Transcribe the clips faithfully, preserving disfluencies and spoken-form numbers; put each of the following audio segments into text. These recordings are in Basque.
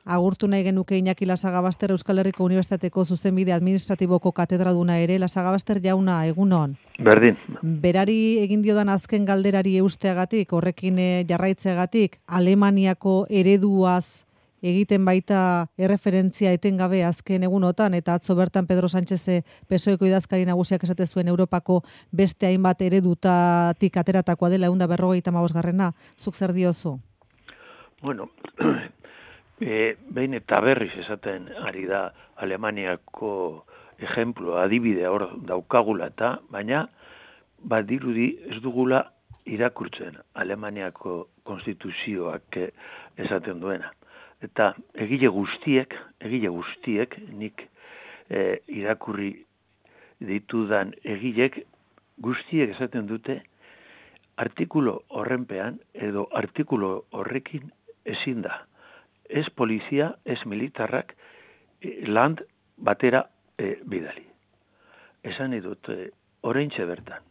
Agurtu nahi genuke Iñaki Lasagabaster Euskal Herriko Unibertsitateko Zuzenbide Administratiboko katedraduna ere. Lasagabaster jauna, egunon. Berdin. Berari egin diodan azken galderari eusteagatik, horrekin jarraitzeagatik, Alemaniako ereduaz egiten baita erreferentzia etengabe azken egunotan, eta atzo bertan Pedro Sánchez P S Oeko idazkari nagusiak esate zuen Europako beste hainbat eredutatik ateratakoa dela ehun eta berrogeita hamabosgarrena. Zuk zer diozu? Bueno, e, behin eta berriz esaten ari da Alemaniako ejemplo, adibide hor daukagula eta, baina badirudi ez dugula irakurtzen Alemaniako konstituzioak esaten duena. Eta egile guztiek, egile guztiek, nik e, irakurri ditudan egilek guztiek esaten dute artikulo horrenpean edo artikulo horrekin ezin da. Ez polizia, ez militarrak land batera e, bidali. Esan edut, e, oraintxe bertan,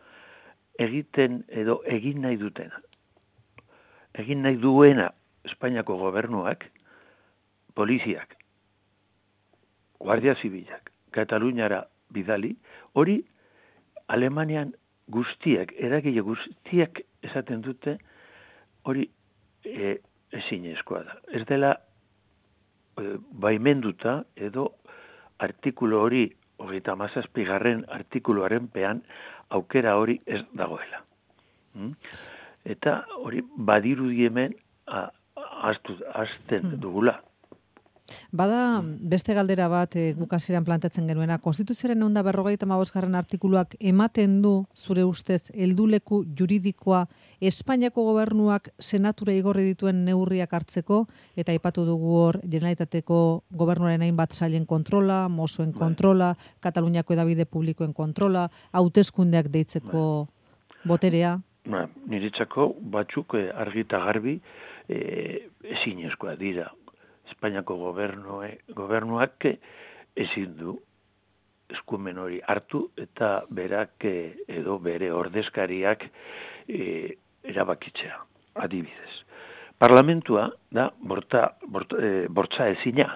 egiten edo egin nahi dutena. Egin nahi duena Espainiako gobernuak, poliziak, Guardia Zibilak, Kataluniara bidali, hori Alemanian guztiek, eragile guztiek esaten dute, hori e, ezinezkoa da. Ez dela e, baimenduta edo artikulu hori, hogeita hamazazpigarren artikuluaren pean, aukera hori ez dagoela. Hmm? Eta hori badirudi hemen a, azten dugula. Bada beste galdera bat e, guk hasieran planteatzen genuena. Konstituzioaren ehun eta berrogeita hamabosgarren artikuluak ematen du, zure ustez, helduleku juridikoa Espainiako gobernuak senatura igorri dituen neurriak hartzeko, eta aipatu dugu hor Generalitateko gobernuaren hainbat sailen kontrola, Mossoen kontrola, Kataluniako hedabide publikoen kontrola, hauteskundeak deitzeko boterea. Ba, niretzako batzuk argi eta garbi e, ezinezkoa dira. Espainiako gobernue, gobernuak ezin du eskumen hori hartu eta berak edo bere ordezkariak e, erabakitzea, adibidez. Parlamentua da borta, borta, e, bortza ezina.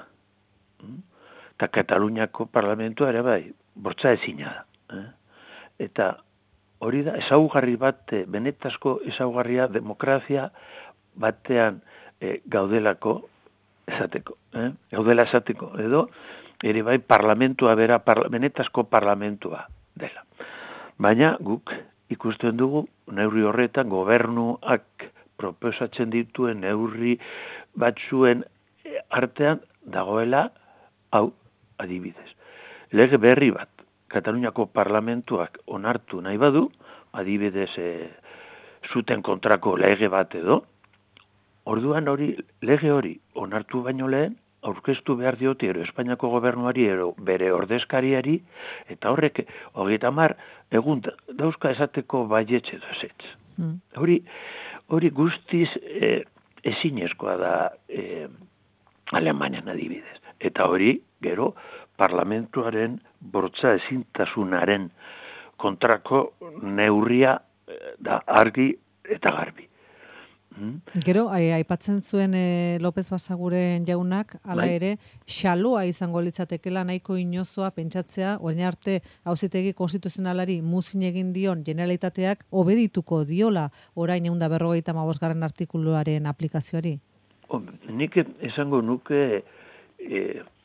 Eta Kataluniako parlamentua ere bai, bortza ezina da. Eh? Eta hori da, ezaugarri bat, benetazko ezaugarria demokrazia batean e, gaudelako esateko. Eh? Gaudela esateko, edo ere bai parlamentua bera, parla, benetazko parlamentua dela. Baina guk ikusten dugu neurri horretan gobernuak proposatzen dituen neurri batzuen artean dagoela hau adibidez. Lege berri bat Kataluniako parlamentuak onartu nahi badu, adibidez e, zuten kontrako lege bat edo, orduan hori, lege hori onartu baino lehen, aurkeztu behar diote ero Espainiako gobernuari ero bere ordezkariari, eta horrek hogeita hamar egun dauzka esateko baietxe dozetz. Mm. Hori, hori guztiz e, ezinezkoa da e, Alemanian adibidez. Eta hori, gero, parlamentuaren bortza ezintasunaren kontrako neurria da argi eta garbi. Hmm? Gero, aipatzen zuen e, López Basaguren jaunak, hala bai? Ere, xaloa izango litzatekela nahiko inozoa pentsatzea, orain arte auzitegi konstituzionalari muzin egin dion Generalitateak obedituko diola orain ehun eta berrogeita hamabosgarren artikuluaren aplikazioari? O, nik esango nuke e,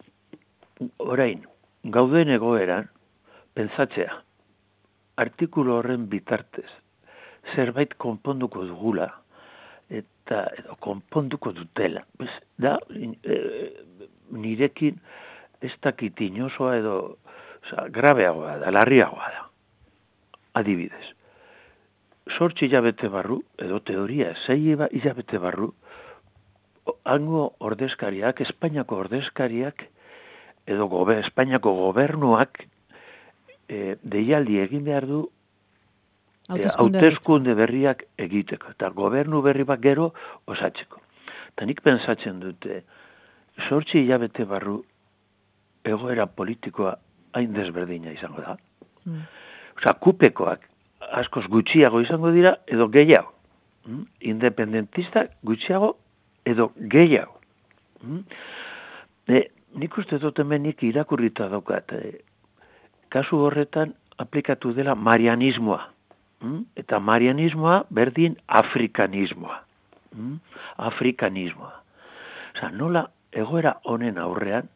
orain, gauden egoeran, pentsatzea, artikulu horren bitartez, zerbait konponduko dugula, eta edo konponduko dutela. Bez, da, e, nirekin ez dakit inozoa edo oza, grabeagoa da, larriagoa da. Adibidez, sortzi hilabete barru, edo teoria, zei hilabete barru, hango ordezkariak, Espainiako ordezkariak, edo gobe, Espainiako gobernuak e, deialdi egin behar du hauteskunde berriak egiteko, eta gobernu berri bat gero osatzeko. Eta nik pensatzen dute, sortzi hilabete barru egoera politikoa hain desberdina izango da. Hmm. Osa, kupekoak askoz gutxiago izango dira, edo gehiago. Hmm? Independentista gutxiago, edo gehiago. Mm? E, nik uste dut hemen nik irakurrita daukat. E, kasu horretan aplikatu dela marianismoa. Mm? Eta marianismoa berdin afrikanismoa. Mm? Afrikanismoa. Osa, nola egoera honen aurrean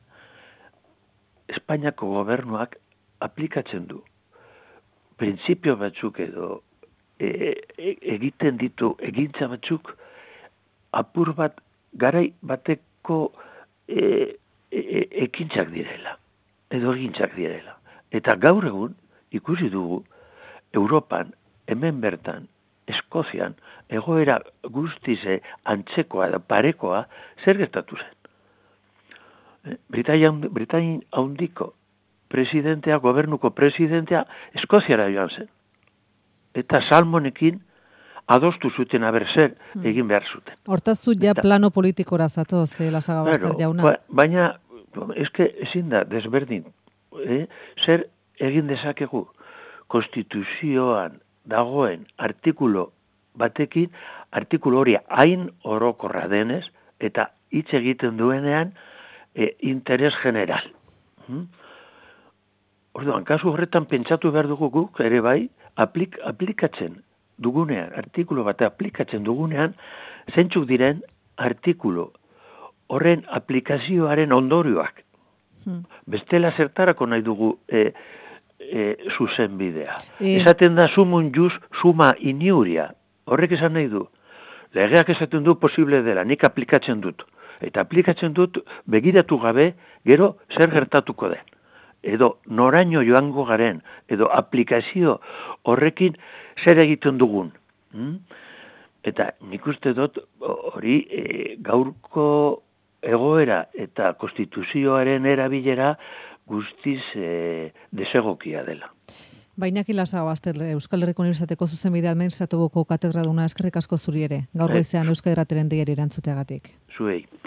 Espainiako gobernuak aplikatzen du printzipio batzuk edo e, e, egiten ditu egintza batzuk apur bat garai bateko e, e, ekintzak direla edo egintzak direla. Eta gaur egun ikusi dugu Europan, hemen bertan, Eskozian, egoera guztize antzekoa da parekoa zer gertatu zen. Britainia Britain handiko presidentea, gobernuko presidentea, Eskoziara joan zen. Eta salmonekin adostu zuten aber zer egin behar zuten. Hortaz zu ja plano politikora zatoz, eh, Lasagabaster jauna. Ba, baina, eske ezin da, desberdin, eh? Zer egin dezakegu konstituzioan dagoen artikulo batekin, artikulo hori hain orokorra denez, eta hitz egiten duenean, E, interes general. Hmm? Orduan, kasu horretan pentsatu behar dugu guk, ere bai, aplik, aplikatzen dugunean, artikulo bate aplikatzen dugunean, zentzuk diren artikulo horren aplikazioaren ondorioak. Hmm. Bestela zertarako nahi dugu e, e, zuzen bidea. E... Esaten da sumun juz, suma iniuria. Horrek esan nahi du. Legeak esaten du posible dela, nik aplikatzen dut. Eta aplikatzen dut begiratu gabe gero zer gertatuko den. Edo noraino joango garen, edo aplikazio horrekin zer egiten dugun. Hmm? Eta nik uste dut hori e, gaurko egoera eta konstituzioaren erabilera guztiz e, desegokia dela. Bainaki Lasagabaster, Euskal Herriko Unibertsitateko zuzenbide administratibuko katedraduna, eskerrik asko zuri ere. Gaur goizean Euskal Irratiaren deiari erantzuteagatik. Zuei.